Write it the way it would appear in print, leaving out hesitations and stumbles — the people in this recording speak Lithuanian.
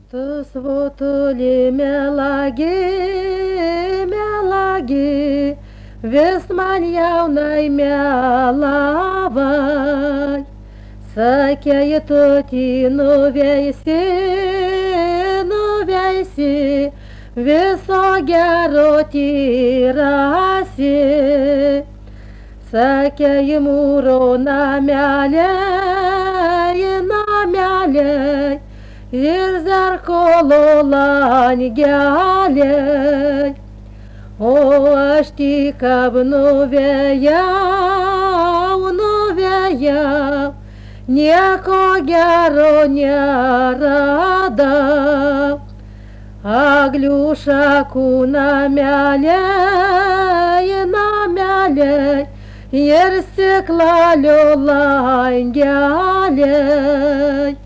Tu svotuli melagi, vis man jaunai melavai. Sakei, tu nuveisi, viso gero tyrasi. Sakei, mūro nameliai, ir zerkolo langeliai. O aš tik nuvėjau, nieko gero neradau. Aglių šakų nameliai, ir stiklalio langeliai.